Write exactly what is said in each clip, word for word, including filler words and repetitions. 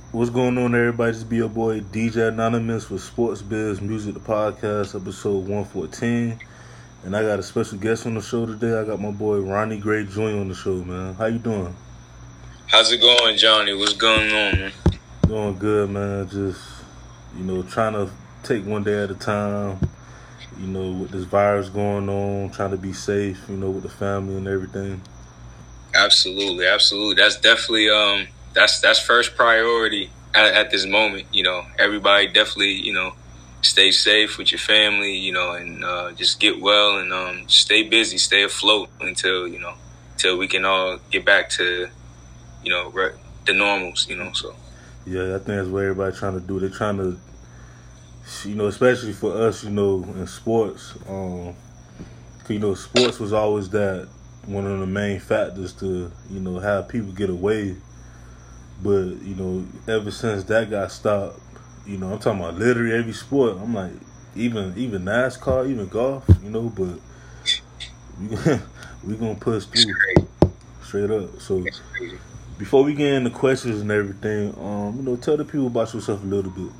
What's going on, everybody? This be your boy D J Anonymous with Sports Biz Music, the podcast, episode one fourteen. And I got a special guest on the show today. I got my boy Ronnie Gray Junior on the show, man. How you doing? How's it going, Johnny? What's going on, man? Doing good, man. Just, you know, trying to take one day at a time. You know, with this virus going on, trying to be safe, you know, with the family and everything. Absolutely, absolutely. That's definitely um that's that's first priority at, at this moment. You know, everybody definitely, you know, stay safe with your family, you know, and uh, just get well and um stay busy, stay afloat until, you know, until we can all get back to, you know, re- the normals, you know. So yeah, I think that's what everybody's trying to do. They're trying to, you know, especially for us, you know, in sports, um, 'cause, you know, sports was always that one of the main factors to, you know, have people get away. But, you know, ever since that got stopped, you know, I'm talking about literally every sport. I'm like, even even NASCAR, even golf, you know, but we we gonna push through straight up. So before we get into questions and everything, um, you know, tell the people about yourself a little bit.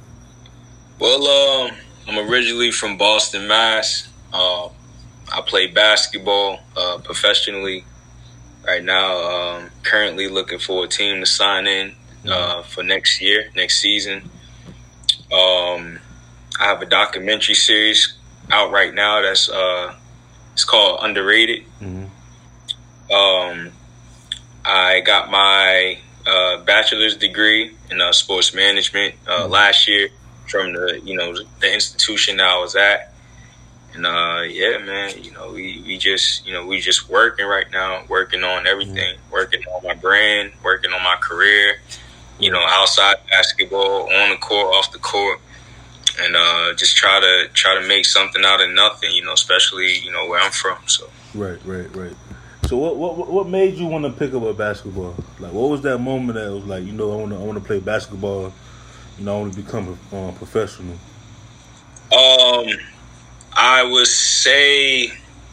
Well, um, I'm originally from Boston, Mass. Uh, I play basketball uh, professionally right now. Um, currently looking for a team to sign in uh, for next year, next season. Um, I have a documentary series out right now that's uh, it's called Underrated. Mm-hmm. Um, I got my uh, bachelor's degree in uh, sports management uh, mm-hmm. last year from the you know the institution that I was at. And, uh, yeah, man, you know, we, we just, you know, we just working right now, working on everything, mm-hmm. working on my brand, working on my career, you know, outside basketball, on the court, off the court, and, uh, just try to, try to make something out of nothing, you know, especially, you know, where I'm from, so. Right, right, right. So what, what, what made you want to pick up a basketball? Like, what was that moment that was like, you know, I want to, I want to play basketball, you know, I want to become a um, professional? Um... I would say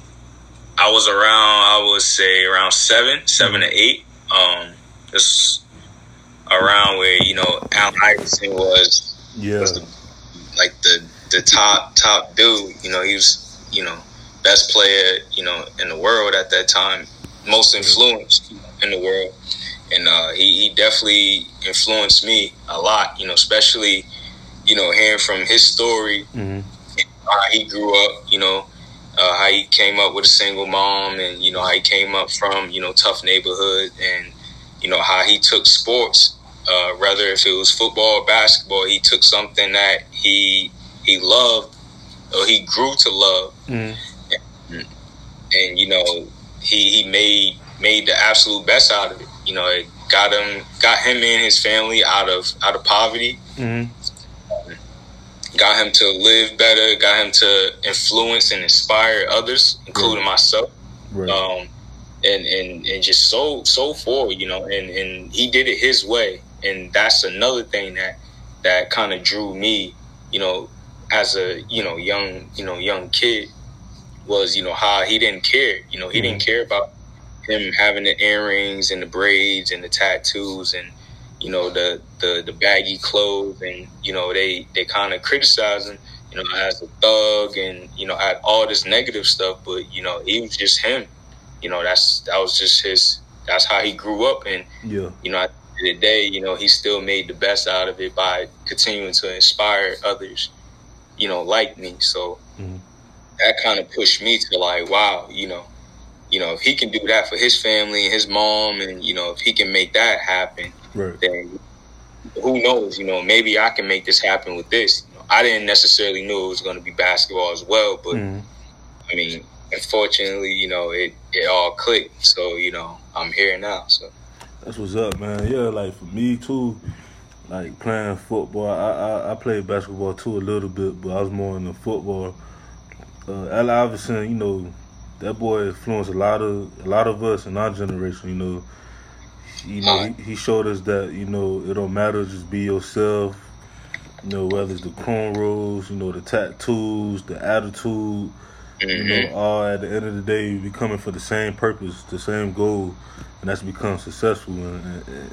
I was around, I would say around seven, seven to eight. Um, this around where, you know, Allen Iverson was, yeah. was the, like the, the top, top dude. You know, he was, you know, best player, you know, in the world at that time, most influenced in the world. And uh, he, he definitely influenced me a lot, you know, especially, you know, hearing from his story. Mm-hmm. How he grew up, you know, uh, how he came up with a single mom and, you know, how he came up from, you know, tough neighborhood and, you know, how he took sports, uh, whether if it was football or basketball, he took something that he he loved or he grew to love. Mm. And, and, you know, he, he made made the absolute best out of it. You know, it got him got him and his family out of out of poverty. Mm-hmm. Got him to live better, got him to influence and inspire others, including right. myself. Right. Um, and, and, and just so, so forward, you know, and, and he did it his way. And that's another thing that, that kind of drew me, you know, as a, you know, young, you know, young kid was, you know, how he didn't care, you know, he mm-hmm. didn't care about him having the earrings and the braids and the tattoos and, you know, the, the, the baggy clothes and, you know, they, they kind of criticize him, you know, as a thug and, you know, had all this negative stuff, but, you know, he was just him, you know, that's, that was just his, that's how he grew up. And, yeah. you know, at the end of the day, you know, he still made the best out of it by continuing to inspire others, you know, like me. So mm-hmm. that kind of pushed me to like, wow, you know, you know, if he can do that for his family and his mom and, you know, if he can make that happen, right. then who knows, you know, maybe I can make this happen with this. You know, I didn't necessarily know it was going to be basketball as well, but mm. I mean, unfortunately, you know, it, it all clicked. So, you know, I'm here now. So that's what's up, man. Yeah, like for me too, like playing football, I, I, I played basketball too a little bit, but I was more into football. Uh, Allen Iverson, you know, that boy influenced a lot of a lot of us in our generation, you know. You know, he, he showed us that, you know, it don't matter, just be yourself. You know, whether it's the cornrows, you know, the tattoos, the attitude, mm-hmm. you know, all at the end of the day, we coming for the same purpose, the same goal, and that's to become successful. And, and, and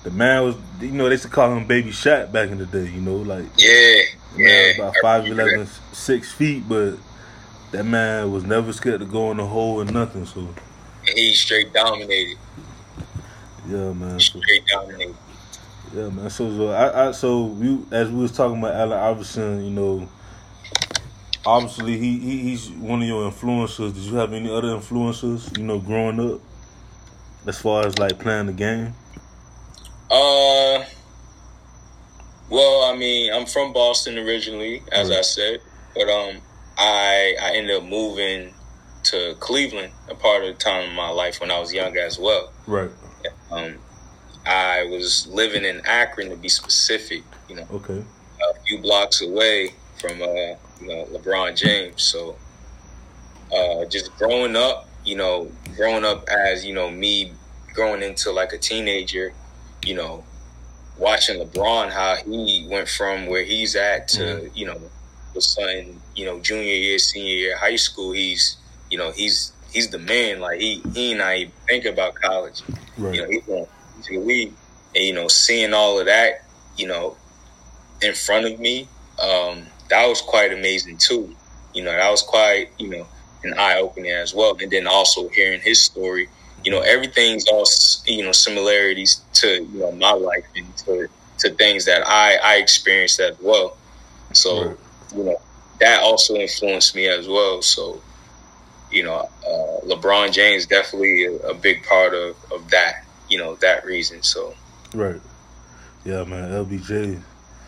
the man was, you know, they used to call him Baby Shaq back in the day. You know, like Yeah, the man was yeah. about five eleven, six feet, but that man was never scared to go in the hole and nothing. So And he straight dominated. yeah, man. So, Straight dominated. yeah, man. So, so I, I, so we, as we was talking about Allen Iverson, you know, obviously he, he he's one of your influences. Did you have any other influences, you know, growing up, as far as like playing the game? Uh, well, I mean, I'm from Boston originally, as Right. I said, but um, I I ended up moving to Cleveland a part of the time of my life when I was young as well. Right. Um, I was living in Akron, to be specific. You know, Okay. a few blocks away from uh, you know, LeBron James. So, uh, just growing up, you know, growing up as you know me, growing into like a teenager, you know, watching LeBron, how he went from where he's at to, Mhm. you know, the son, you know, junior year, senior year, high school, he's, you know, he's he's the man. Like he he not even think about college. Right. You know, he's going to the league, and you know, seeing all of that, you know, in front of me, um, that was quite amazing too. You know, that was quite, you know, an eye opening as well. And then also hearing his story. You know, everything's all, you know, similarities to, you know, my life and to, to things that I, I experienced as well. So, Right. you know, that also influenced me as well. So, you know, uh, LeBron James definitely a, a big part of, of that, you know, that reason. So, Right. Yeah, man. L B J.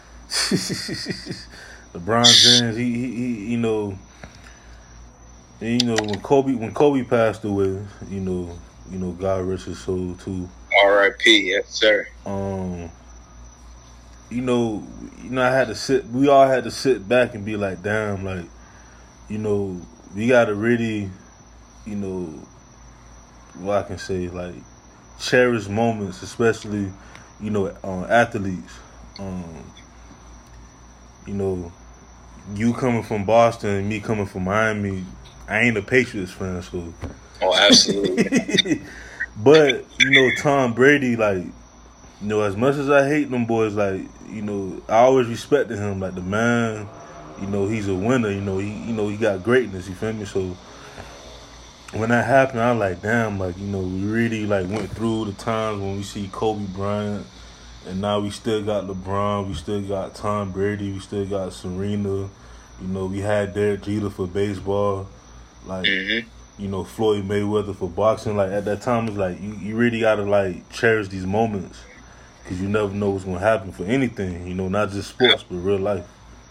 LeBron James. He, he, he you know, and, you know when Kobe when Kobe passed away, you know, you know, God rest his soul too. R I P, yes, sir. Um, you know, you know, I had to sit. We all had to sit back and be like, damn, like, you know, we gotta really, you know, what I can say, like, cherish moments, especially, you know, um, athletes. Um, you know, you coming from Boston and me coming from Miami, I ain't a Patriots fan, so. Oh, absolutely. But, you know, Tom Brady, like, you know, as much as I hate them boys, like, you know, I always respected him. Like, the man, you know, he's a winner. You know, he, you know, he got greatness. You feel me? So when that happened, I was like, damn, like, you know, we really like went through the times when we see Kobe Bryant, and now we still got LeBron, we still got Tom Brady, we still got Serena. You know, we had Derek Jeter for baseball, like. Mm-hmm. You know, Floyd Mayweather for boxing. Like, at that time, it's like, you, you really got to, like, cherish these moments. Because you never know what's going to happen for anything. You know, not just sports, but real life.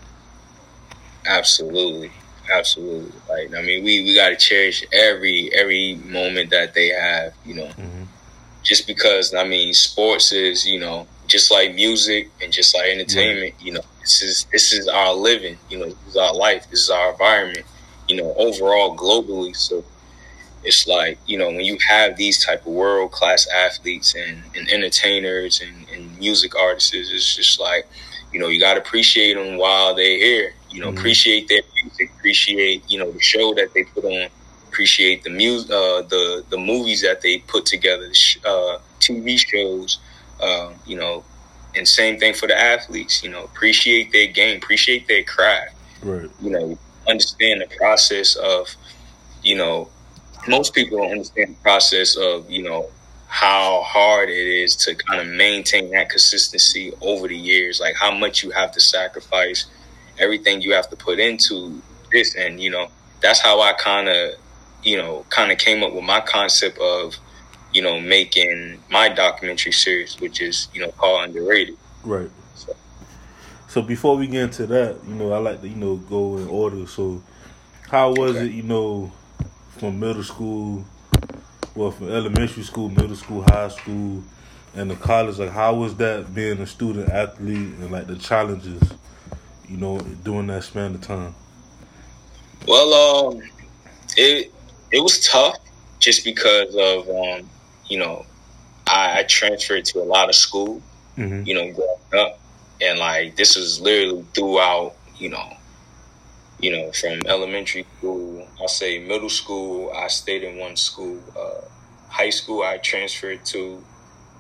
Absolutely. Absolutely. Like, I mean, we, we got to cherish every every moment that they have, you know. Mm-hmm. Just because, I mean, sports is, you know, just like music and just like entertainment, right. You know, this is this is our living, you know, this is our life, this is our environment, you know, overall globally. So it's like, you know, when you have these type of world-class athletes and, and entertainers and, and music artists, it's just like, you know, you got to appreciate them while they're here. You know, mm-hmm. Appreciate their music, appreciate, you know, the show that they put on, appreciate the music, uh, the, the movies that they put together, uh, T V shows, uh, you know, and same thing for the athletes, you know, appreciate their game, appreciate their craft. Right. You know, understand the process of, you know, most people don't understand the process of, you know, how hard it is to kind of maintain that consistency over the years, like how much you have to sacrifice, everything you have to put into this. And, you know, that's how I kind of, you know, kind of came up with my concept of, you know, making my documentary series, which is, you know, called Underrated. Right. So, so before we get into that, you know, I like to, you know, go in order. So how was okay. it, you know, from middle school, well, from elementary school, middle school, high school, and the college? Like, how was that being a student athlete and, like, the challenges, you know, during that span of time? Well, um, it it was tough just because of, um, you know, I, I transferred to a lot of school, mm-hmm. you know, growing up. And, like, this was literally throughout, you know, You know, from elementary school, I'll say middle school, I stayed in one school. Uh, high school, I transferred to.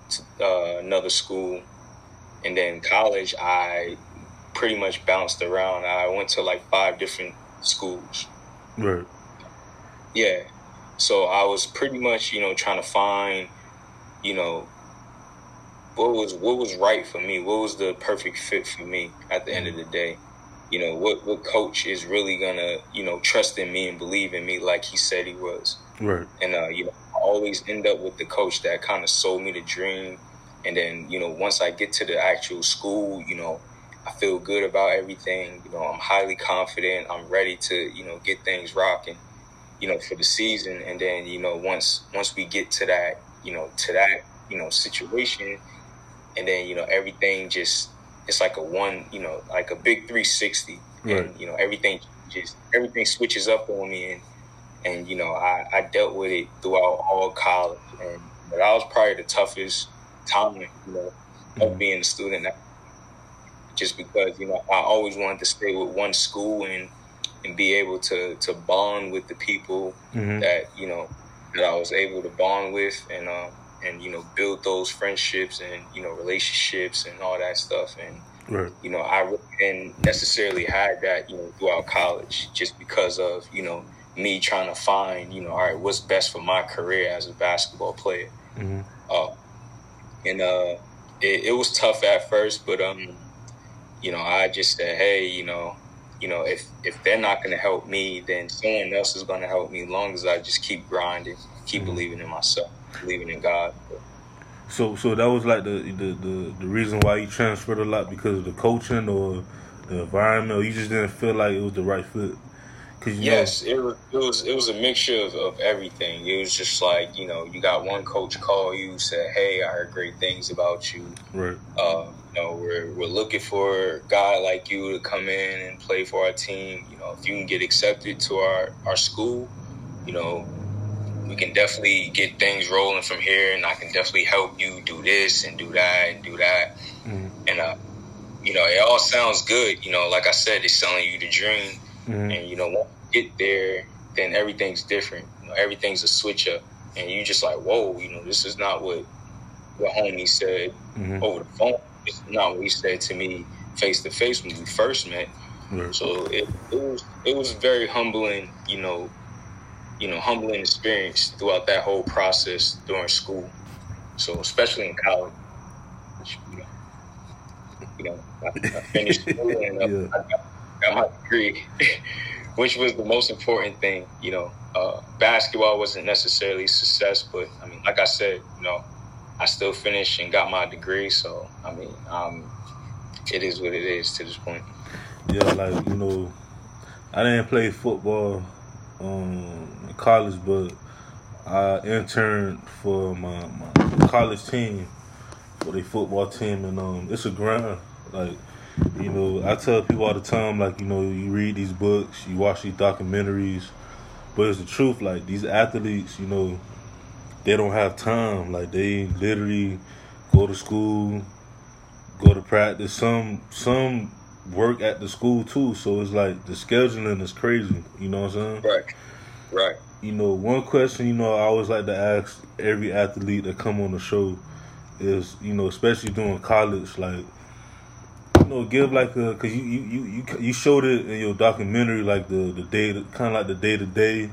to uh, another school. And then college, I pretty much bounced around. I went to like five different schools. Right. Yeah. So I was pretty much, you know, trying to find, you know, what was what was right for me, what was the perfect fit for me at the end of the day. You know, what, what coach is really gonna, you know, trust in me and believe in me like he said he was. Right. And, uh, you know, I always end up with the coach that kind of sold me the dream. And then, you know, once I get to the actual school, you know, I feel good about everything. You know, I'm highly confident. I'm ready to, you know, get things rocking, you know, for the season. And then, you know, once once we get to that, you know, to that, you know, situation, and then, you know, everything just, it's like a one, you know, like a big three sixty. Right. And, you know, everything just, everything switches up on me. And, and you know, I, I dealt with it throughout all college. And but that was probably the toughest time, you know, mm-hmm. of being a student. Just because, you know, I always wanted to stay with one school and, and be able to, to bond with the people mm-hmm. that, you know, that I was able to bond with and, um, and, you know, build those friendships and, you know, relationships and all that stuff. And, right. you know, I didn't necessarily had that, you know, throughout college just because of, you know, me trying to find, you know, all right, what's best for my career as a basketball player. Mm-hmm. Uh, and uh, it, it was tough at first, but, um, you know, I just said, hey, you know, you know, if, if they're not going to help me, then someone else is going to help me as long as I just keep grinding, keep mm-hmm. believing in myself, believing in God. So so that was like the, the, the, the reason why you transferred a lot, because of the coaching or the environment, or you just didn't feel like it was the right fit? Cause you yes, know, it was, it was it was a mixture of, of everything. It was just like, you know, you got one coach call you, said, hey, I heard great things about you. Right. Uh, you know, we're we're looking for a guy like you to come in and play for our team. You know, if you can get accepted to our, our school, you know, we can definitely get things rolling from here, and I can definitely help you do this and do that and do that. Mm-hmm. And, uh, you know, it all sounds good. You know, like I said, it's selling you the dream. Mm-hmm. And, you know, once you get there, then everything's different. You know, everything's a switch up. And you just like, whoa, you know, this is not what, what homie said mm-hmm. over the phone. It's not what he said to me face to face when we first met. Right. So it, it was it was very humbling, you know, you know, humbling experience throughout that whole process during school. So especially in college, you know, you know I, I finished school and uh, yeah. I got, got my degree, which was the most important thing. You know, uh, basketball wasn't necessarily success, but I mean, like I said, you know, I still finished and got my degree. So I mean, um, it is what it is to this point. Yeah, like, you know, I didn't play football um, in college, but I interned for my, my college team, for the football team, and um, it's a grind. Like, you know, I tell people all the time, like, you know, you read these books, you watch these documentaries, but it's the truth. Like, these athletes, you know, they don't have time. Like, they literally go to school, go to practice. Some some work at the school too, so it's like the scheduling is crazy. You know what I'm saying? Right, right. You know, one question, you know, I always like to ask every athlete that come on the show is, you know, especially during college, like, you know, give like a, cause you you you you, you showed it in your documentary, like the the day, kind of like the day to day.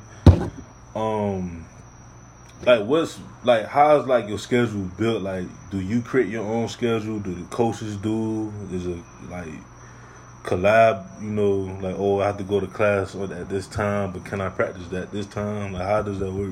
Um, like what's like how's like your schedule built? Like, do you create your own schedule? Do the coaches do? Is it like collab, you know, like, oh, I have to go to class at this time, but can I practice that this time? Like, how does that work?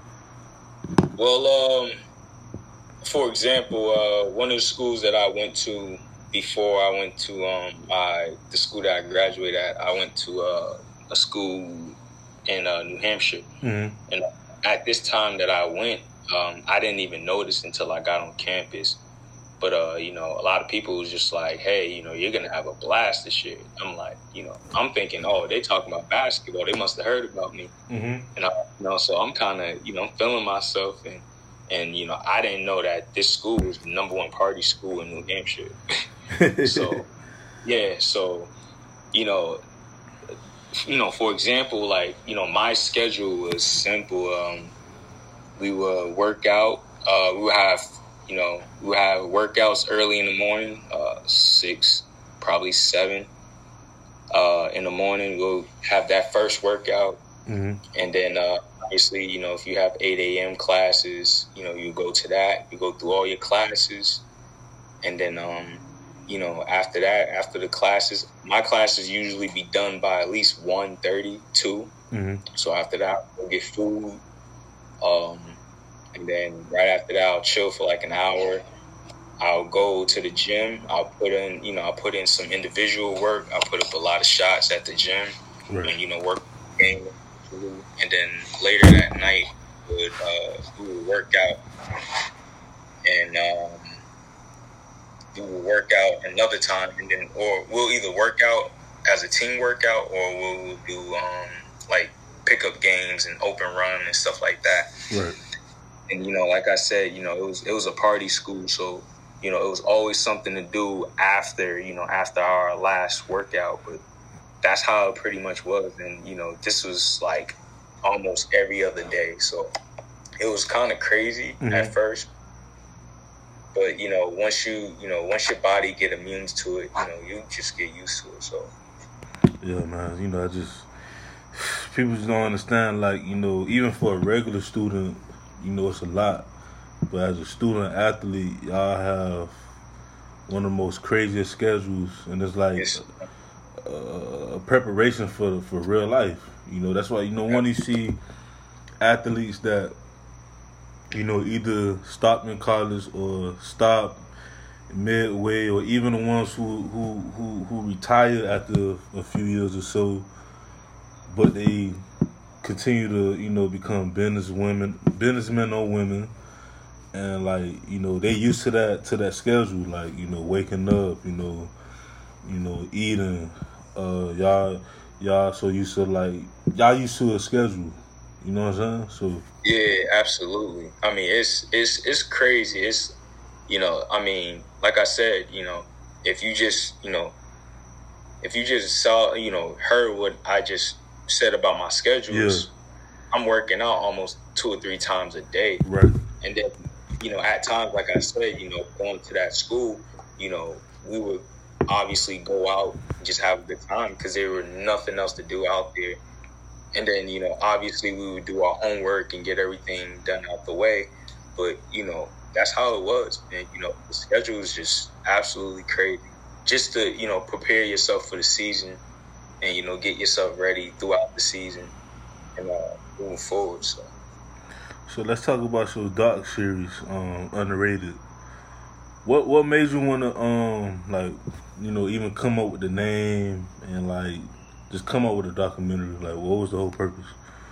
Well, um, for example, uh, one of the schools that I went to before I went to um, my the school that I graduated at, I went to uh, a school in uh, New Hampshire. Mm-hmm. And at this time that I went, um, I didn't even notice until I got on campus. But, uh, you know, a lot of people was just like, hey, you know, you're going to have a blast this year. I'm like, you know, I'm thinking, oh, they talking about basketball. They must have heard about me. Mm-hmm. And, I, you know, so I'm kind of, you know, feeling myself. And, and, you know, I didn't know that this school was the number one party school in New Hampshire. So, yeah, so, you know, you know, for example, like, you know, my schedule was simple. Um, we would work out. Uh, we would have You know, we have workouts early in the morning, uh, six, probably seven. Uh, in the morning, we'll have that first workout. Mm-hmm. And then, uh, obviously, you know, if you have eight a.m. classes, you know, you go to that. You go through all your classes. And then, um, you know, after that, after the classes, my classes usually be done by at least one thirty, two. Mm-hmm. So after that, we'll get food. Um, and then right after that, I'll chill for like an hour. I'll go to the gym. I'll put in, you know, I'll put in some individual work. I'll put up a lot of shots at the gym, Right. and you know, work game. And then later that night, we would uh, we would work out, and um, we would work out another time, and then or we'll either work out as a team workout, or we'll do um, like pickup games and open run and stuff like that. Right. And you know, like I said, you know, it was it was a party school, so you know, it was always something to do after, you know, after our last workout. But that's how it pretty much was. And, you know, this was like almost every other day. So it was kind of crazy mm-hmm. at first. But, you know, once you, you know, once your body get immune to it, you know, you just get used to it. So. Yeah, man. You know, I just, people just don't understand, like, you know, even for a regular student, you know, it's a lot. But as a student athlete, y'all have one of the most craziest schedules, and it's like yes. a, a preparation for for real life. You know, that's why, you know, when you see athletes that, you know, either stop in college or stop midway, or even the ones who who who, who retire after a few years or so, but they continue to, you know, become business women, businessmen or women. And like, you know, they used to that to that schedule, like, you know, waking up, you know, you know, eating. Uh, y'all, y'all so used to like y'all used to a schedule. You know what I'm saying? So yeah, absolutely. I mean, it's it's it's crazy. It's, you know, I mean, like I said, you know, if you just, you know, if you just saw, you know, heard what I just said about my schedules, yeah. I'm working out almost two or three times a day, right? And then, you know, at times, like I said, you know, going to that school, you know, we would obviously go out and just have a good time because there were nothing else to do out there. And then, you know, obviously we would do our homework and get everything done out the way. But, you know, that's how it was. And, you know, the schedule is just absolutely crazy. Just to, you know, prepare yourself for the season and, you know, get yourself ready throughout the season and uh, moving forward, so. So let's talk about your doc series, um, Underrated. What what made you want to, um, like, you know, even come up with the name and, like, just come up with a documentary? Like, what was the whole purpose?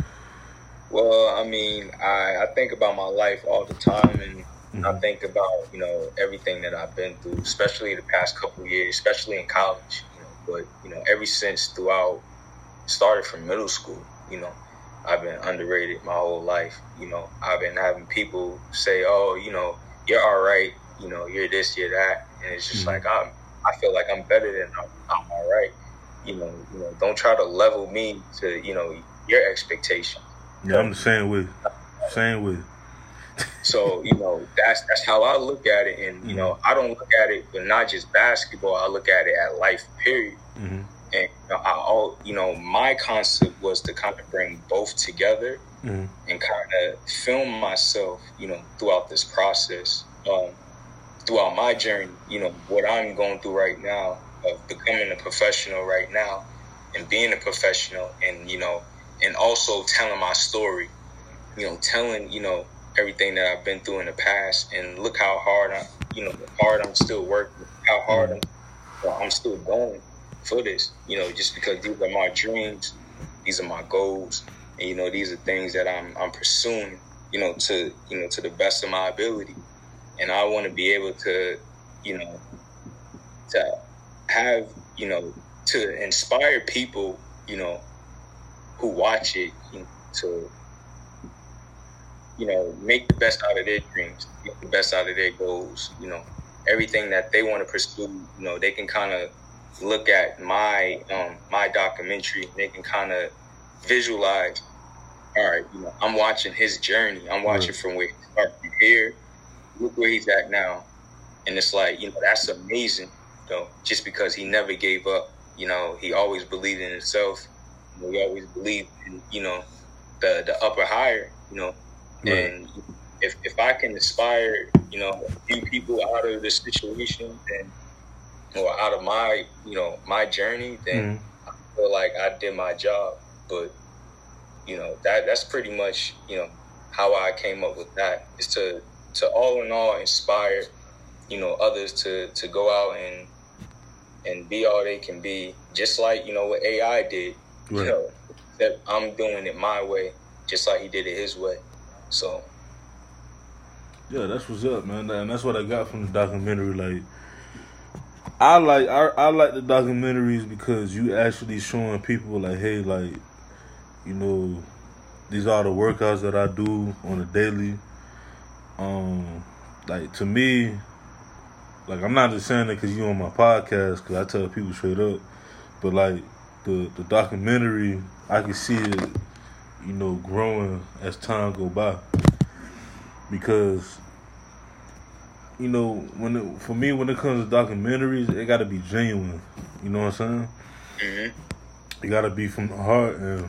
Well, I mean, I, I think about my life all the time, and mm-hmm. I think about, you know, everything that I've been through, especially the past couple of years, especially in college, you know, but, you know, ever since throughout, started from middle school, you know. I've been underrated my whole life. You know, I've been having people say, oh, you know, you're all right. You know, you're this, you're that. And it's just mm-hmm. like, I'm, I feel like I'm better than I'm, I'm all right. You know, you know, don't try to level me to, you know, your expectations. Yeah, I'm the same way. Same way. So, you know, that's that's how I look at it. And, you mm-hmm. know, I don't look at it, but not just basketball. I look at it at life, period. Mm-hmm. And you know, I all you know, my concept was to kind of bring both together mm-hmm. and kind of film myself, you know, throughout this process, um, throughout my journey. You know, what I'm going through right now of becoming a professional right now, and being a professional, and you know, and also telling my story. You know, telling you know everything that I've been through in the past, and look how hard I, you know, hard I'm still working, how hard I'm, you know, I'm still going for this, you know, just because these are my dreams, these are my goals, and you know, these are things that I'm I'm pursuing, you know, to you know to the best of my ability, and I want to be able to, you know, to have, you know, to inspire people, you know, who watch it, you know, to, you know, make the best out of their dreams, make the best out of their goals, you know, everything that they want to pursue, you know, they can kind of look at my um my documentary, and they can kind of visualize, all right, you know, I'm watching his journey. I'm watching right. from where he started from here, look where he's at now. And it's like, you know, that's amazing, you know, just because he never gave up. You know, he always believed in himself. You know, he always believed in, you know, the, the upper higher, you know. Right. And if if I can inspire, you know, a few people out of this situation and or out of my, you know, my journey, then mm-hmm. I feel like I did my job. But, you know, that that's pretty much, you know, how I came up with that, is to, to all in all inspire, you know, others to, to go out and and be all they can be, just like, you know, what A I did. Right. You know, that I'm doing it my way, just like he did it his way. So yeah, that's what's up, man. And that's what I got from the documentary. Like, I like I, I like the documentaries because you actually showing people like, hey, like, you know, these are the workouts that I do on a daily. Um, like, to me, like, I'm not just saying it because you on my podcast, because I tell people straight up, but like the the documentary, I can see it, you know, growing as time go by. Because, you know, when it, for me, when it comes to documentaries, it got to be genuine. You know what I'm saying? Mm-hmm. It got to be from the heart. And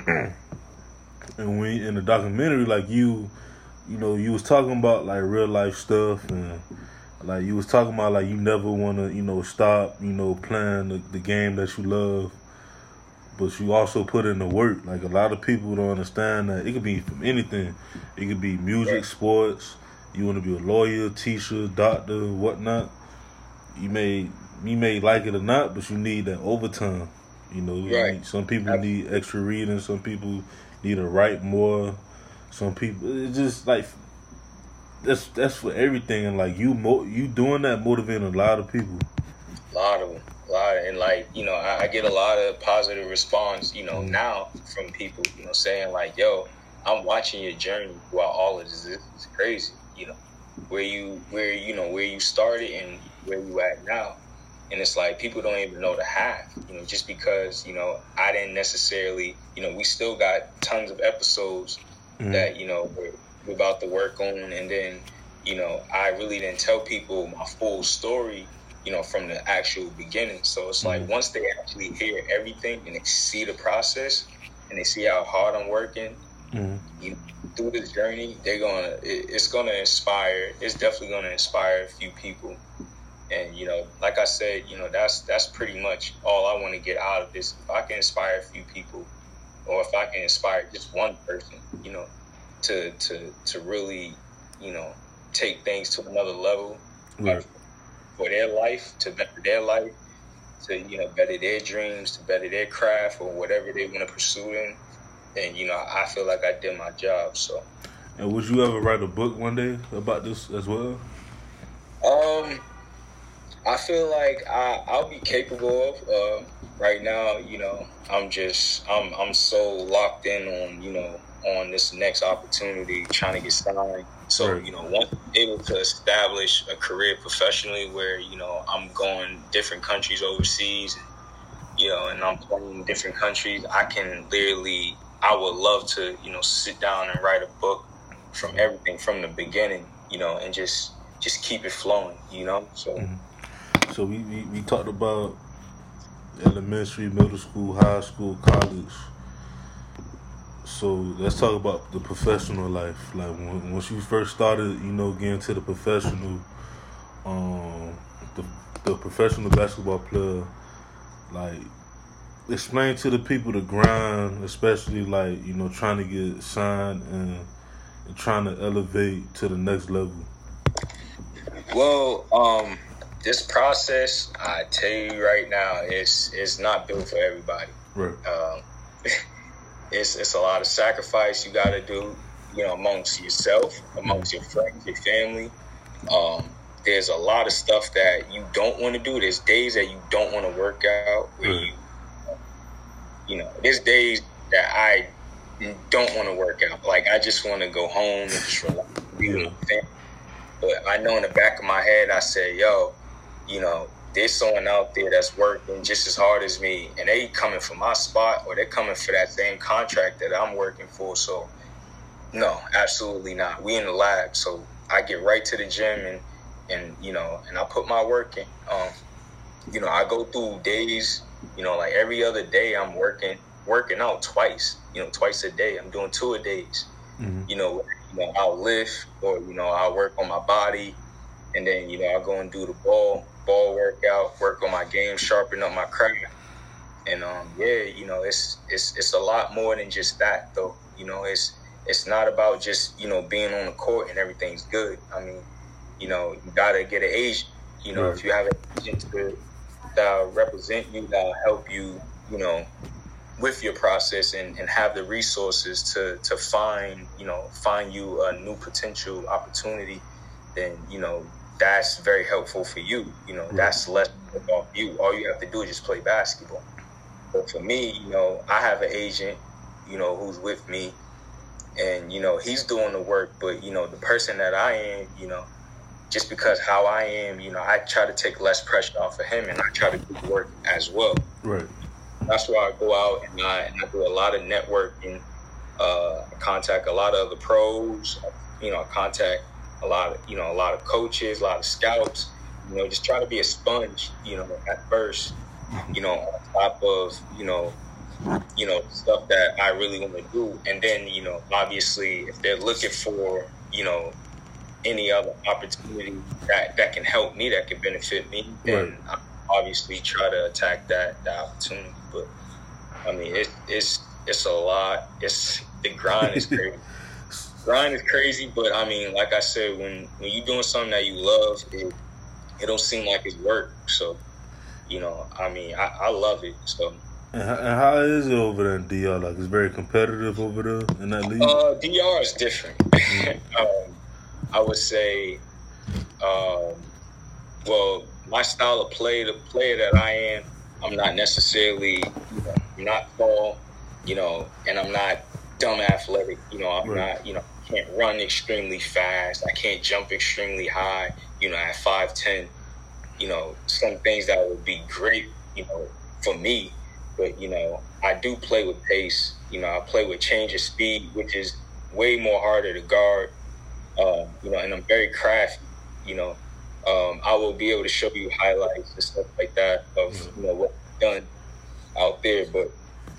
and when in the documentary, like, you, you know, you was talking about like real life stuff, and like you was talking about like you never want to, you know, stop, you know, playing the, the game that you love. But you also put in the work. Like, a lot of people don't understand that it could be from anything. It could be music, right. sports. You want to be a lawyer, teacher, doctor, whatnot. You may you may like it or not, but you need that overtime. You know, right. need, some people need extra reading. Some people need to write more. Some people, it's just like that's that's for everything. And like you, mo- you doing that motivating a lot of people. A lot of them. A lot of, and like, you know, I, I get a lot of positive response, you know, mm-hmm. now from people, you know, saying like, yo, I'm watching your journey throughout all of this. It's crazy, you know, where you, where, you know, where you started and where you at now. And it's like, people don't even know the half, you know, just because, you know, I didn't necessarily, you know, we still got tons of episodes mm-hmm. that, you know, we're, we're about to work on. And then, you know, I really didn't tell people my full story, you know, from the actual beginning. So it's like, mm-hmm. once they actually hear everything and they see the process and they see how hard I'm working, mm-hmm. you know, through this journey, they're gonna, it, it's gonna inspire, it's definitely gonna inspire a few people. And, you know, like I said, you know, that's, that's pretty much all I want to get out of this. If I can inspire a few people, or if I can inspire just one person, you know, to, to, to really, you know, take things to another level, right. for their life, to better their life, to, you know, better their dreams, to better their craft or whatever they want to pursue in. And, you know, I feel like I did my job, so. And would you ever write a book one day about this as well? Um, I feel like I, I'll be capable of. Uh, right now, you know, I'm just, I'm I'm so locked in on, you know, on this next opportunity, trying to get signed. So, you know, once I'm able to establish a career professionally where, you know, I'm going different countries overseas, you know, and I'm playing in different countries, I can literally, I would love to, you know, sit down and write a book from everything from the beginning, you know, and just just keep it flowing, you know. So, mm-hmm. so we, we, we talked about elementary, middle school, high school, college. So let's talk about the professional life. Like, when, once you first started, you know, getting to the professional, um, the the professional basketball player, like, explain to the people the grind, especially like, you know, trying to get signed and, and trying to elevate to the next level. Well, um, this process, I tell you right now, is is not built for everybody. Right. Um, It's it's a lot of sacrifice you got to do, you know, amongst yourself, amongst your friends, your family. Um, there's a lot of stuff that you don't want to do. There's days that you don't want to work out. Where mm. you, you know, there's days that I don't want to work out. Like, I just want to go home and just relax. Yeah. But I know in the back of my head, I say, yo, you know, there's someone out there that's working just as hard as me, and they coming for my spot, or they're coming for that same contract that I'm working for. So, no, absolutely not. We in the lab, so I get right to the gym and and you know and I put my work in. Um, you know, I go through days. You know, like every other day, I'm working working out twice. You know, twice a day. I'm doing two a days. Mm-hmm. You know, you know, I'll lift or you know I'll work on my body, and then you know I'll go and do the ball ball workout, work on my game, sharpen up my craft. And um, yeah, you know, it's it's it's a lot more than just that, though. You know, it's it's not about just you know being on the court and everything's good. I mean, you know, you gotta get an agent. You know, right. If you have an agent to that'll represent you, that'll help you, you know, with your process and, and have the resources to to find you know find you a new potential opportunity, then you know that's very helpful for you. You know, right. That's less about you. All you have to do is just play basketball. But for me, you know, I have an agent, you know, who's with me, and, you know, he's doing the work. But, you know, the person that I am, you know, just because how I am, you know, I try to take less pressure off of him and I try to do the work as well. Right. That's why I go out and I, and I do a lot of networking. Uh, I contact a lot of other pros, you know, I contact a lot of, you know, a lot of coaches, a lot of scouts, you know, just try to be a sponge, you know, at first. You know, on top of, you know, you know, stuff that I really want to do. And then, you know, obviously, if they're looking for, you know, any other opportunity that, that can help me, that can benefit me, then right. I obviously try to attack that, that opportunity. But, I mean, it, it's it's a lot. It's the grind is crazy. Grind is crazy, but, I mean, like I said, when, when you're doing something that you love, it, it don't seem like it's work. So, you know, I mean, I, I love it. So, and how, and how is it over there in D R? Like, it's very competitive over there in that league. Uh, D R is different. Mm-hmm. um, I would say, um, well, my style of play, the player that I am, I'm not necessarily, you know, I'm not tall, you know, and I'm not dumb athletic. You know, I'm right. not, you know, can't run extremely fast. I can't jump extremely high. You know, at five ten. You know, some things that would be great, you know, for me. But, you know, I do play with pace. You know, I play with change of speed, which is way more harder to guard. Um, you know, and I'm very crafty. You know, um, I will be able to show you highlights and stuff like that of, you know, what I've done out there. But,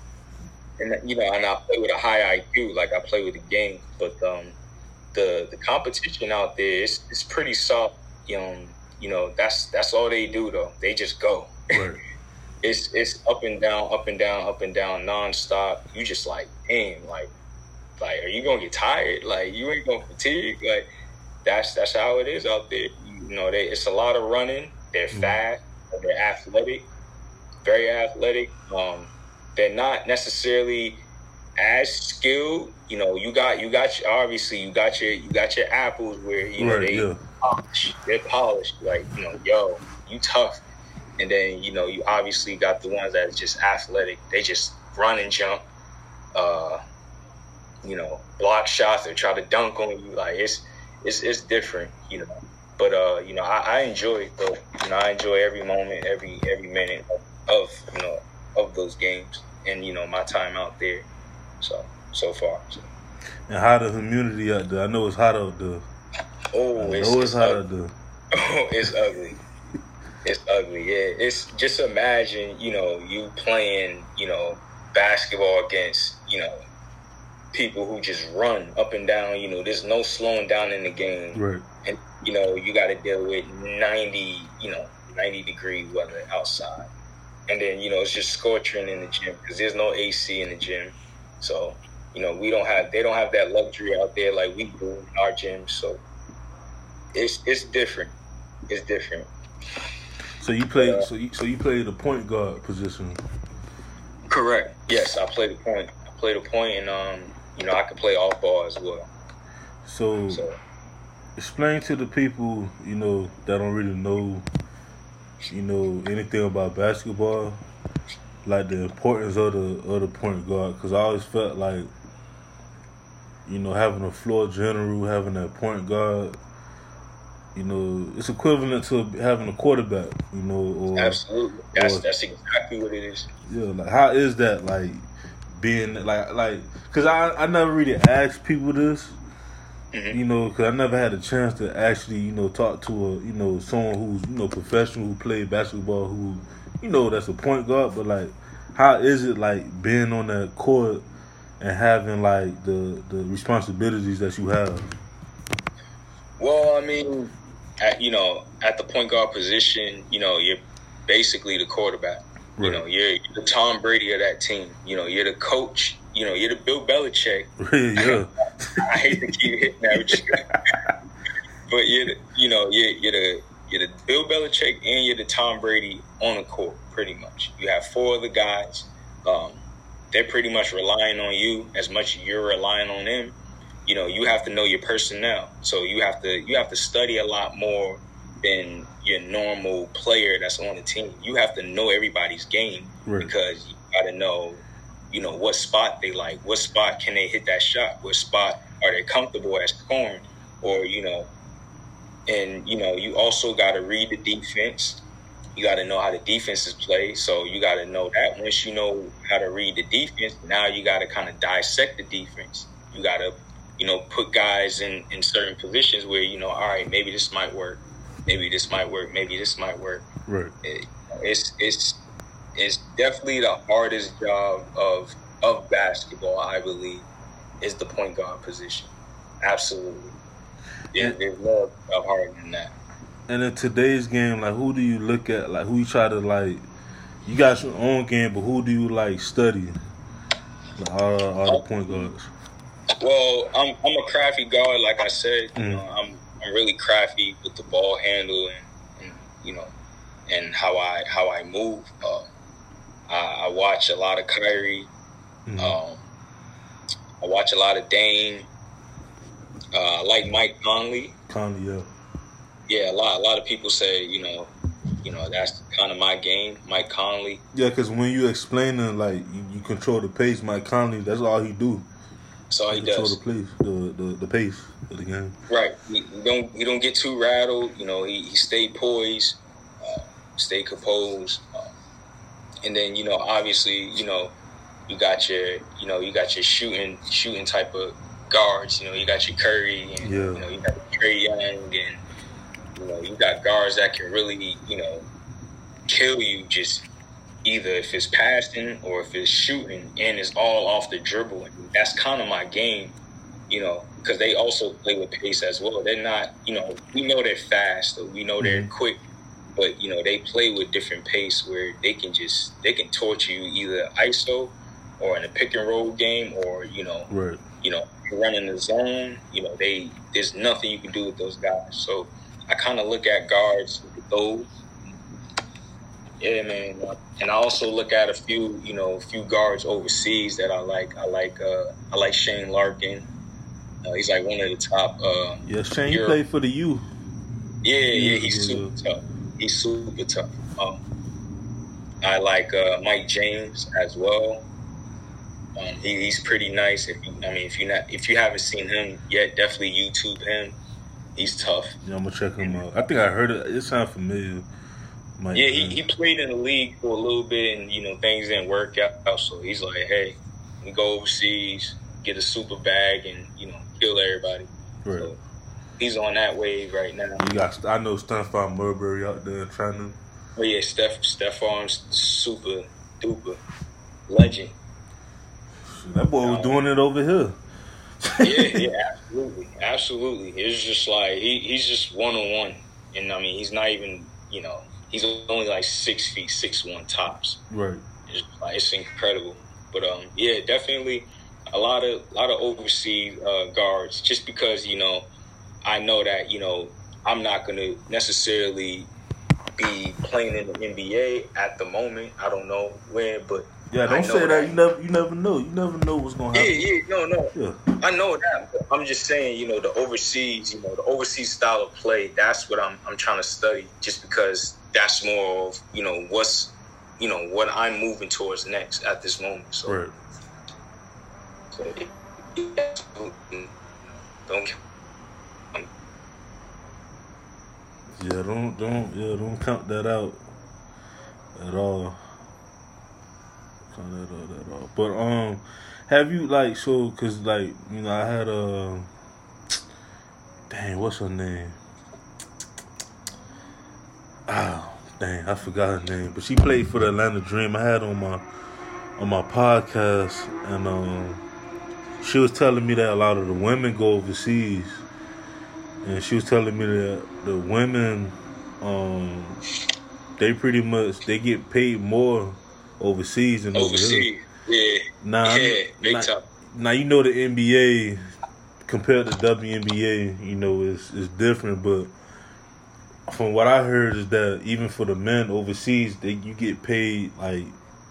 and you know, and I play with a high I Q, like I play with the game. But um, the the competition out there is it's pretty soft, you know. You know, that's that's all they do, though. They just go. Right. it's it's up and down, up and down, up and down, nonstop. You just like, damn, like, like, are you gonna get tired? Like, you ain't gonna fatigue? Like, that's that's how it is out there. You know, they it's a lot of running. They're mm-hmm. fast. They're athletic, very athletic. Um, they're not necessarily as skilled. You know, you got you got your, obviously you got your you got your apples where you know right, they. Yeah. Polish. They're polished, like, you know, yo, you tough. And then, you know, you obviously got the ones that are just athletic. They just run and jump, uh, you know, block shots or try to dunk on you. Like, it's it's it's different, you know. But, uh, you know, I, I enjoy it, though. You know, I enjoy every moment, every every minute of, of, you know, of those games and, you know, my time out there. So, so far. So. And how the community out there? I know it's hot out there. Oh, it's, it's, it's hot ugly. out there. Oh, it's ugly. It's ugly, yeah. It's just imagine, you know, you playing, you know, basketball against, you know, people who just run up and down. You know, there's no slowing down in the game. Right. And, you know, you got to deal with ninety, you know, ninety degree weather outside. And then, you know, it's just scorching in the gym because there's no A C in the gym. So, you know, we don't have, they don't have that luxury out there like we do in our gym. So, It's it's different. It's different. So you play uh, so you so you play the point guard position. Correct. Yes, I play the point. I play the point, and um, you know, I can play off ball as well. So, so explain to the people, you know, that don't really know, you know, anything about basketball, like the importance of the of the point guard. Because I always felt like, you know, having a floor general, having that point guard. You know, it's equivalent to having a quarterback, you know. Or, Absolutely. That's or, that's exactly what it is. Yeah, like, how is that, like, being, like, like, because I, I never really asked people this, Mm-hmm. You know, because I never had a chance to actually, you know, talk to a, you know, someone who's, you know, professional, who played basketball, who, you know, that's a point guard. But like, how is it like being on that court and having like the the responsibilities that you have? Well, I mean, at, you know, at the point guard position, you know, you're basically the quarterback. Right. You know, you're, you're the Tom Brady of that team. You know, you're the coach. You know, you're the Bill Belichick. Yeah. I hate to keep hitting that with you, but you're the, you know you're, you're the you're the Bill Belichick and you're the Tom Brady on the court. Pretty much, you have four other guys. Um, they're pretty much relying on you as much as you're relying on them. You know, you have to know your personnel, so you have to you have to study a lot more than your normal player that's on the team. You have to know everybody's game, right. because you got to know, you know, what spot they like, what spot can they hit that shot, what spot are they comfortable at scoring, or, you know, and, you know, you also got to read the defense. You got to know how the defense is played. So you got to know that. Once you know how to read the defense, now you got to kind of dissect the defense. You got to, you know, put guys in, in certain positions where, you know, all right, maybe this might work. Maybe this might work. Maybe this might work. Right. It, it's, it's, it's definitely the hardest job of, of basketball, I believe, is the point guard position. Absolutely. Yeah, there's no job harder than that. And in today's game, like, who do you look at? Like, who you try to, like, you got your own game, but who do you, like, study? Like, all, all the point guards. Well, I'm I'm a crafty guard, like I said. Mm. You know, I'm I'm really crafty with the ball handle and, and you know, and how I how I move. Uh, I, I watch a lot of Kyrie. Mm. Um, I watch a lot of Dame. Uh, I like Mike Conley. Conley, yeah. Yeah, a lot. A lot of people say, you know, you know, that's kind of my game, Mike Conley. Yeah, because when you explain it, like you, you control the pace, Mike Conley, that's all he do. That's all he, he control does. the pace, the, the the pace of the game. Right. He, he don't he don't get too rattled. You know, he he stay poised, uh, stay composed, uh, and then you know, obviously, you know, you got your you know you got your shooting shooting type of guards. You know, you got your Curry, and yeah. you know, you got Trae Young, and you know, you got guards that can really, you know, kill you just either if it's passing or if it's shooting, and it's all off the dribble. And that's kind of my game, you know, because they also play with pace as well. They're not, you know, we know they're fast, or we know they're mm-hmm. quick, but, you know, they play with different pace where they can just, they can torture you either I S O or in a pick and roll game, or, you know, right. you know, you're running the zone, you know, they, there's nothing you can do with those guys. So I kind of look at guards with those. Yeah, man. And I also look at a few, you know, a few guards overseas that I like. I like, uh, I like Shane Larkin. Uh, he's like one of the top. Uh, yeah, Shane, he played for the U. Yeah, yeah, he's yeah. super tough. He's super tough. Um, I like uh, Mike James as well. Um, he, he's pretty nice. If you, I mean, if you not, if you haven't seen him yet, definitely YouTube him. He's tough. Yeah, I'm gonna check him out. I think I heard it. It sounds familiar. Mike, yeah, he, he played in the league for a little bit, and, you know, things didn't work out. So he's like, hey, we go overseas, get a super bag, and, you know, kill everybody. Right. So he's on that wave right now. You got, I know Stephon Marbury out there trying to. Oh, yeah, Steph, Stephon's super duper legend. That boy was um, doing it over here. yeah, yeah, absolutely. Absolutely. It's just like, he, he's just one-on-one. And, I mean, he's not even, you know, he's only like six feet, six one tops. Right. It's, like, it's incredible. But um, yeah, definitely a lot of a lot of overseas uh, guards. Just because, you know, I know that, you know, I'm not going to necessarily be playing in the N B A at the moment. I don't know when, but yeah, don't say that. that. You never, you never know. You never know what's going to happen. Yeah, yeah, no, no. Yeah. I know that. But I'm just saying, you know, the overseas, you know, the overseas style of play. That's what I'm, I'm trying to study. Just because that's more of, you know, what's, you know, what I'm moving towards next at this moment. So, right. So, yeah, don't. Um, yeah, don't, don't, yeah, don't count that out at all. Count that out at all. But um, have you like so? Cause like you know, I had a. dang, what's her name? Oh, dang, I forgot her name. But she played for the Atlanta Dream. I had on my on my podcast, and um, she was telling me that a lot of the women go overseas, and she was telling me that the women, um, they pretty much they get paid more overseas than overseas. over here. Yeah, Now, yeah, big now, time. now you know the N B A compared to W N B A, you know, is is different, but from what I heard is that even for the men overseas, they you get paid like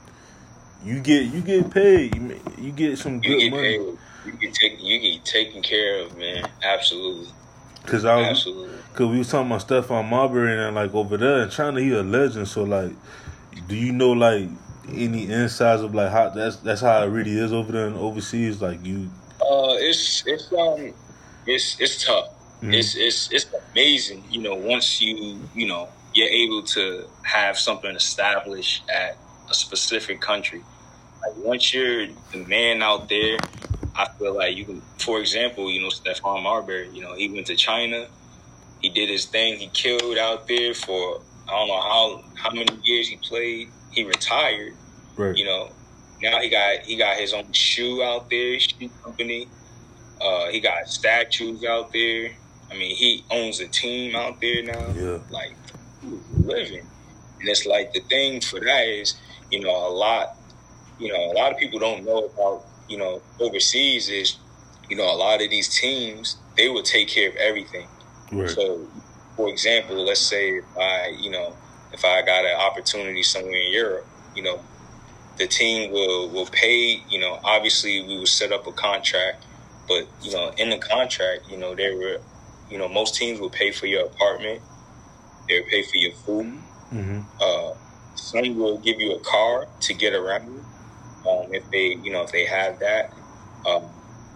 you get you get paid, you, you get some good you get money. Paid. You get taken, you get taken care of, man. Absolutely. Cause I was, Absolutely. Cause we was talking about Stephon Marbury and like over there in China, he a legend. So like, do you know like any insights of like how that's that's how it really is over there and overseas? Like you, uh, it's it's um, it's it's tough. Mm-hmm. It's it's it's amazing. You know, once you you know you're able to have something established at a specific country. Like once you're the man out there, I feel like you can. For example, you know Stephon Marbury. You know he went to China. He did his thing. He killed out there for I don't know how how many years he played. He retired. Right. You know, now he got he got his own shoe out there, shoe company. Uh, he got statues out there. I mean, he owns a team out there now. Yeah. Like, he's living. And it's like the thing for that is, you know, a lot, you know, a lot of people don't know about, you know, overseas is, you know, a lot of these teams, they will take care of everything. Right. So, for example, let's say if I, you know, if I got an opportunity somewhere in Europe, you know, the team will, will pay, you know, obviously we will set up a contract, but, you know, in the contract, you know, there were, you know, most teams will pay for your apartment. They'll pay for your food. Mm-hmm. Uh, some will give you a car to get around um, if they, you know, if they have that. Um,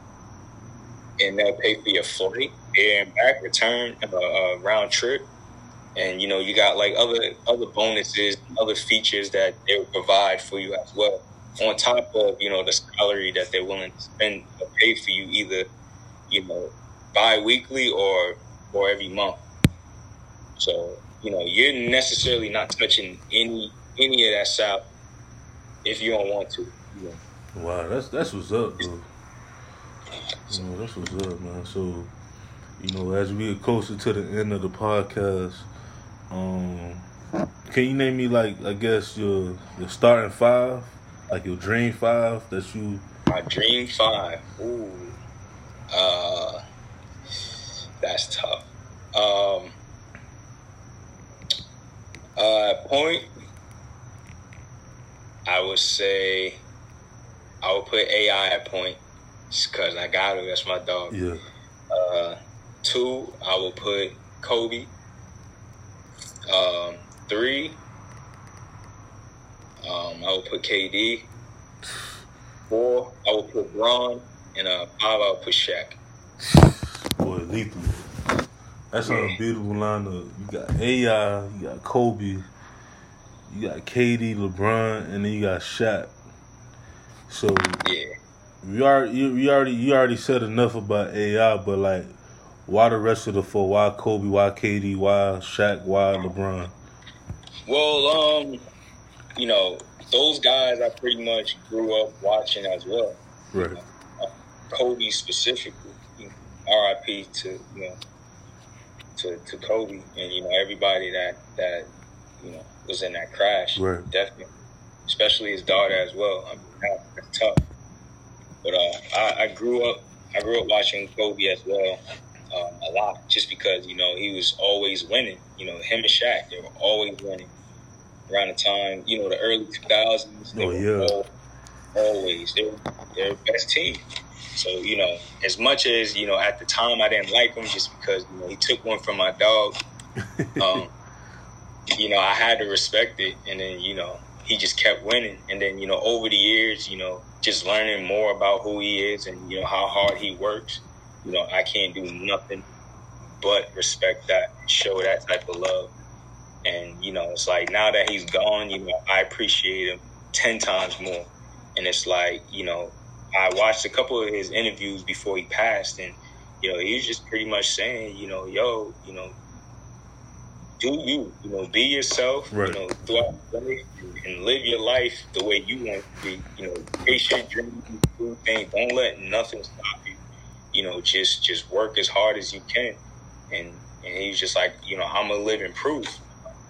and they'll pay for your flight, there and back, return, uh, uh, round trip. And, you know, you got like other other bonuses, other features that they will provide for you as well. On top of, you know, the salary that they're willing to spend or pay for you either, you know, bi-weekly or or every month. So, you know, you're necessarily not touching any any of that salary if you don't want to. You know. Wow, that's that's what's up, though. You know, that's what's up, man. So, you know, as we get closer to the end of the podcast, um, can you name me like I guess your your starting five, like your dream five that you? My dream five. Ooh, uh, that's tough. Um, uh, point. I would say I would put A I at point, because I got to. That's my dog. Yeah. Uh, two, I will put Kobe. Um, three, um, I will put K D. Four, I will put Bron. And uh, five, I will put Shaq. Boy, lethal. That's yeah. A beautiful lineup. You got A I, you got Kobe, you got K D, LeBron, and then you got Shaq. So yeah, you already you, you already you already said enough about A I, but like, why the rest of the four? Why Kobe? Why K D? Why Shaq? Why LeBron? Well, um, you know, those guys I pretty much grew up watching as well. Right. You know, uh, Kobe specifically, you know, R I P to you know to to Kobe and you know everybody that that you know was in that crash. Right. Definitely, especially his daughter as well. I mean, that's tough. But uh, I, I grew up. I grew up watching Kobe as well. Um, a lot, just because, you know, he was always winning. You know, him and Shaq, they were always winning. Around the time, you know, the early two thousands, they oh, were yeah. all, always, they were their best team. So, you know, as much as, you know, at the time I didn't like him just because, you know, he took one from my dog, um, you know, I had to respect it. And then, you know, he just kept winning. And then, you know, over the years, you know, just learning more about who he is and, you know, how hard he works. You know, I can't do nothing but respect that, show that type of love. And, you know, it's like now that he's gone, you know, I appreciate him ten times more. And it's like, you know, I watched a couple of his interviews before he passed. And, you know, he was just pretty much saying, you know, yo, you know, do you, you know, be yourself, right. you know, throughout life and live your life the way you want to be. You know, chase your dreams, do things. Don't let nothing stop you. You know, just just work as hard as you can. And and he was just like, you know, I'm a living proof.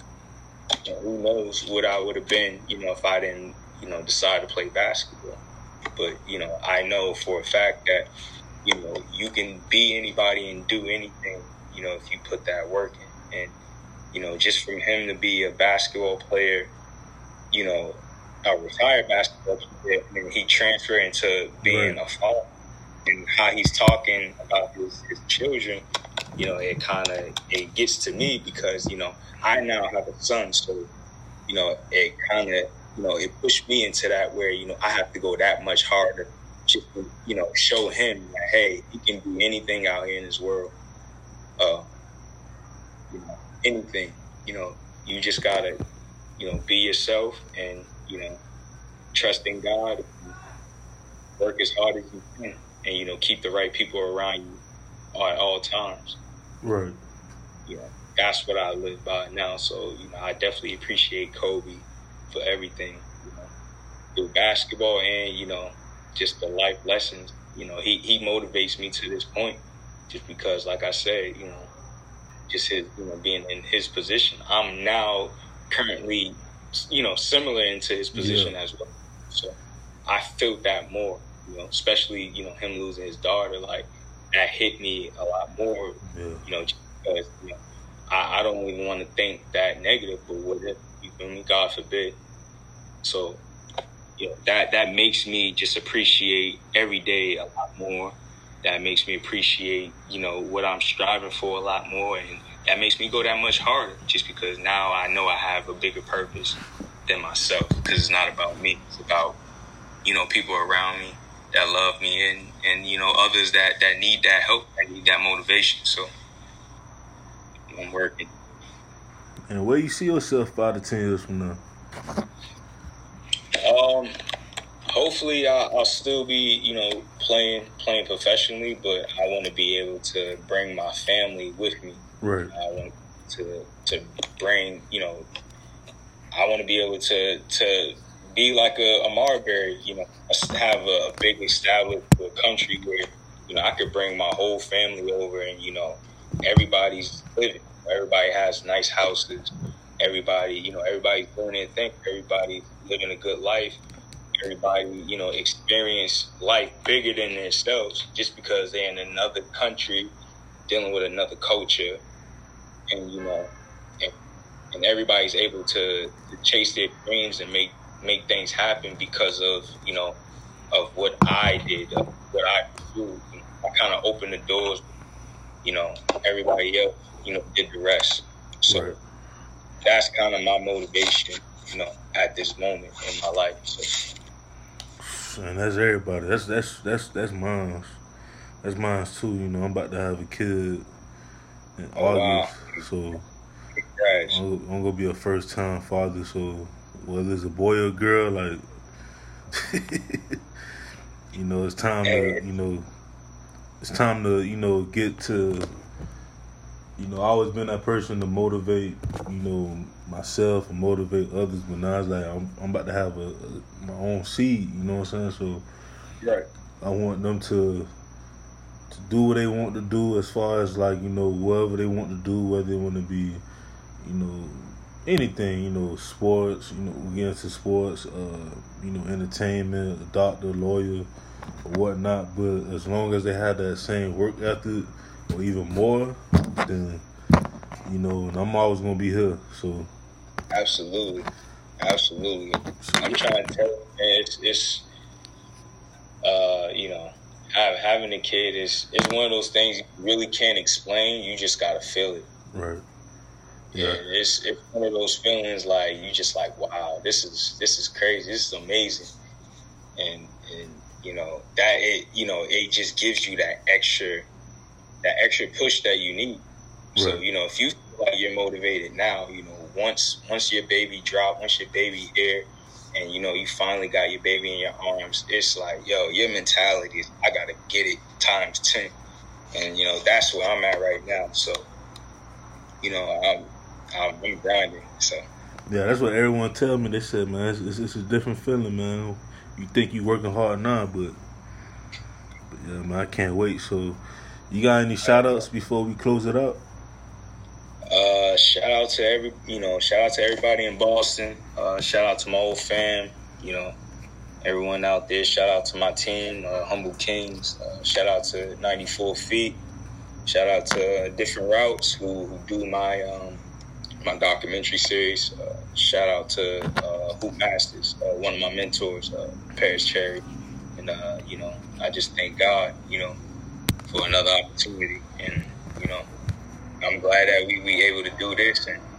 You know, who knows what I would have been, you know, if I didn't, you know, decide to play basketball. But, you know, I know for a fact that, you know, you can be anybody and do anything, you know, if you put that work in. And, you know, just from him to be a basketball player, you know, a retired basketball player, and he transferred into being right. a father, and how he's talking about his, his children, you know, it kind of, it gets to me because, you know, I now have a son. So, you know, it kind of, you know, it pushed me into that where, you know, I have to go that much harder just to, you know, show him that, hey, he can do anything out here in this world. Uh, you know, anything, you know, you just gotta, you know, be yourself and, you know, trust in God, and work as hard as you can, and, you know, keep the right people around you at all times. Right. You know, that's what I live by now. So, you know, I definitely appreciate Kobe for everything, you know, through basketball and, you know, just the life lessons. You know, he, he motivates me to this point just because, like I said, you know, just his, you know, being in his position. I'm now currently, you know, similar into his position yeah. as well. So I felt that more, you know, especially, you know, him losing his daughter, like that hit me a lot more, yeah. you know, just because, you know, I, I don't even want to think that negative, but with it, you feel me? God forbid. So, you know, that, that makes me just appreciate every day a lot more. That makes me appreciate, you know, what I'm striving for a lot more. And that makes me go that much harder just because now I know I have a bigger purpose than myself, because it's not about me. It's about, you know, people around me that love me and, and you know, others that, that need that help, that need that motivation. So I'm working. And where you see yourself five to ten years from now? Um, hopefully I'll, I'll still be, you know, playing playing professionally, but I want to be able to bring my family with me. Right. I want to to bring, you know, I want to be able to to be like a, a Marbury, you know, have a, a big established country where, you know, I could bring my whole family over and, you know, everybody's living. Everybody has nice houses. Everybody, you know, everybody's doing their thing. Everybody's living a good life. Everybody, you know, experience life bigger than themselves just because they're in another country dealing with another culture. And, you know, and, and everybody's able to, to chase their dreams and make, make things happen because of, you know, of what I did, of what I pursued. I kind of opened the doors, you know, everybody else, you know, did the rest. So right. that's kind of my motivation, you know, at this moment in my life. So. And that's everybody. That's that's that's that's mine. That's mine too. You know, I'm about to have a kid in oh, August, wow. so I'm, I'm gonna be a first time father. So whether it's a boy or a girl, like you know, it's time to you know, it's time to you know get to. You know, I always been that person to motivate, you know, myself and motivate others. But now it's like I'm, I'm about to have a, a my own seed. You know what I'm saying? So, right. I want them to to do what they want to do as far as like you know whatever they want to do, whether they want to be, you know, anything. You know, sports. You know, we get into sports. Uh, you know, entertainment, a doctor, lawyer, or whatnot. But as long as they have that same work ethic, or even more, then, you know, I'm always going to be here, so. Absolutely. Absolutely. I'm trying to tell you, man, it's, it's uh, you know, have, having a kid is, is one of those things you really can't explain. You just got to feel it. Right. Yeah. yeah. It's, it's one of those feelings like, you just like, wow, this is, this is crazy. This is amazing. And, and, you know, that, it, you know, it just gives you that extra that extra push that you need. Right. So, you know, if you feel like you're motivated now, you know, once once your baby drop, once your baby here, and, you know, you finally got your baby in your arms, it's like, yo, your mentality is, I got to get it times ten. and you know that's where I'm at right now. So, you know, I'm I'm, I'm grinding. So yeah, that's what everyone tell me. They said, man, it's, it's, it's a different feeling, man. You think you working hard now, but, but yeah, man, I can't wait. So, you got any shout outs before we close it up? Uh, shout out to every, you know, shout out to everybody in Boston. Uh, shout out to my old fam, you know, everyone out there. Shout out to my team, uh, Humble Kings. Uh, shout out to ninety-four feet. Shout out to uh, Different Routes who, who do my um, my documentary series. Uh, shout out to uh, Hoop Masters, uh, one of my mentors, uh, Paris Cherry. And, uh, you know, I just thank God, you know, for another opportunity. And, you know, I'm glad that we we able to do this and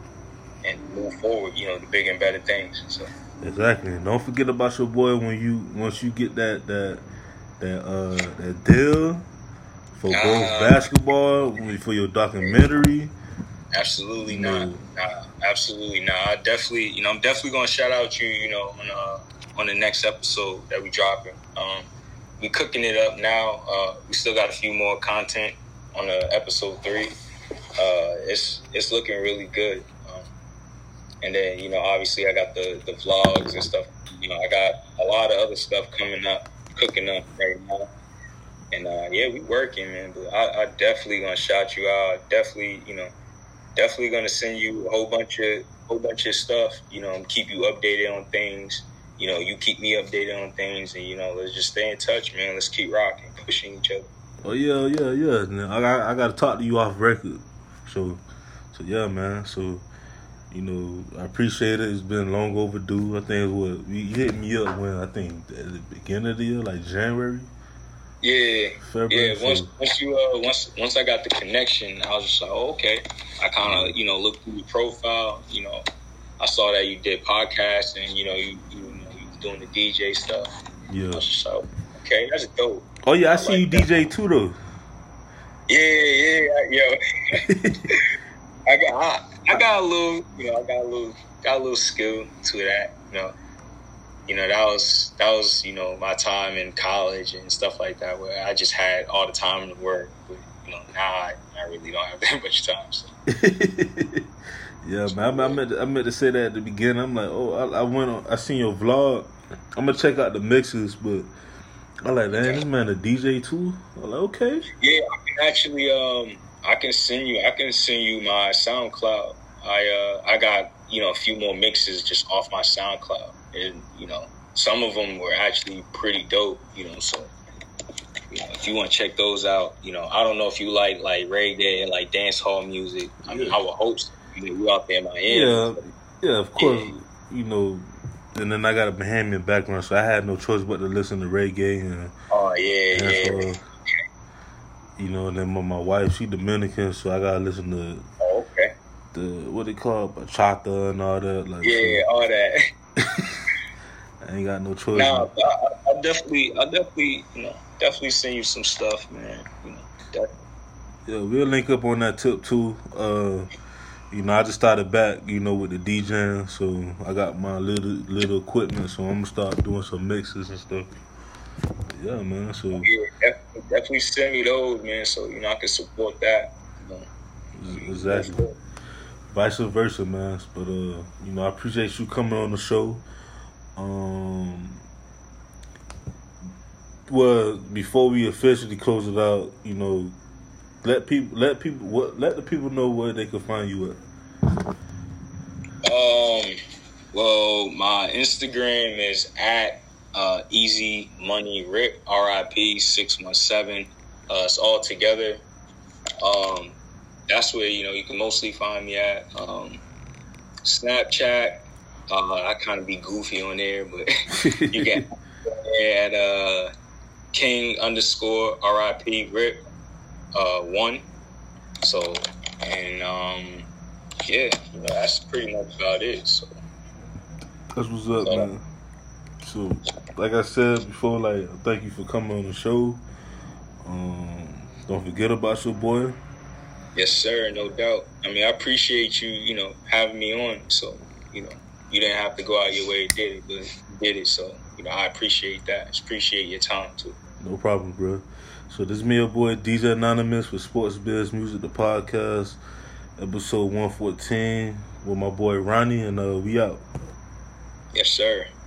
and move forward, you know, to bigger and better things. So exactly. Don't forget about your boy when you once you get that that that uh that deal for both uh, basketball, for your documentary. Absolutely not. Nah, absolutely not. I definitely, you know, I'm definitely gonna shout out you, you know, on uh on the next episode that we dropping. Um, we cooking it up now. Uh, we still got a few more content on uh, episode three. Uh, it's it's looking really good. Um, and then, you know, obviously I got the, the vlogs and stuff. You know, I got a lot of other stuff coming up, cooking up right now. And, uh, yeah, we working, man. But I, I definitely going to shout you out. Definitely, you know, definitely going to send you a whole bunch of whole bunch of stuff, you know, keep you updated on things. You know, you keep me updated on things. And, you know, let's just stay in touch, man. Let's keep rocking, pushing each other. Oh, yeah, yeah, yeah. Now, I got, I got to talk to you off record. So, so yeah, man. So, you know, I appreciate it. It's been long overdue. I think it was, you hit me up when, I think, at the beginning of the year, like January. Yeah, February, yeah. Once, so. once you, uh, once, once I got the connection, I was just like, oh, okay. I kind of, you know, looked through your profile. You know, I saw that you did podcasts and you know, you, you know, you was doing the D J stuff. Yeah. I was just like, okay, that's dope. Oh yeah, I, I see like you that. D J too, though. Yeah, yeah, yo. I got, I, I got a little, you know, I got a little, got a little skill to that, you know. You know, that was, that was, you know, my time in college and stuff like that, where I just had all the time to work. But, you know, now I, I really don't have that much time. So. Yeah, man. I, I meant, to, I meant to say that at the beginning. I'm like, oh, I, I went on, I seen your vlog. I'm gonna check out the mixes, but. I like, man, this man a D J too? I'm like, okay. Yeah, I can actually, um, I can send you, I can send you my SoundCloud. I, uh, I got, you know, a few more mixes just off my SoundCloud. And, you know, some of them were actually pretty dope, you know, so, you know, if you want to check those out, you know, I don't know if you like, like, reggae and, like, dance hall music. I mean, yeah. I would hope so. You know, you out there in Miami. Yeah, so, yeah, of course, yeah. You know, and then I got a Bahamian background, so I had no choice but to listen to reggae. And, oh, yeah, yeah. Uh, you know, and then my, my wife, she Dominican, so I got to listen to oh, okay. the, what they call it, bachata and all that. Like, yeah, so. all that. I ain't got no choice. Nah, I, I definitely, I definitely, you know, definitely send you some stuff, man. You know, definitely. Yeah, we'll link up on that tip, too. Uh, You know, I just started back, you know, with the DJing, so I got my little little equipment, so I'm gonna start doing some mixes and stuff. Yeah, man. So yeah, definitely, definitely send me those, man, so you know I can support that. You know. Exactly. Vice versa, man. But uh, you know, I appreciate you coming on the show. Um, well, before we officially close it out, you know. Let people, let people, what, let the people know where they can find you at. Um, well, my Instagram is at uh, Easy Money Rip, R I P six one seven. Uh, it's all together. Um, that's where you know you can mostly find me at. Um, Snapchat, uh, I kind of be goofy on there, but you get at uh, King underscore R I P Rip. Uh, one. So, and um, yeah, you know, that's pretty much about it. So that's what's up, so, man. So, like I said before, like thank you for coming on the show. Um, don't forget about your boy. Yes, sir. No doubt. I mean, I appreciate you, you know, having me on. So, you know, you didn't have to go out your way to did it, but you did it. So, you know, I appreciate that. I appreciate your time too. No problem, bro. So this is me, your boy D J Anonymous with Sports Biz Music, the podcast, episode one fourteen with my boy Ronnie, and uh, we out. Yes, sir.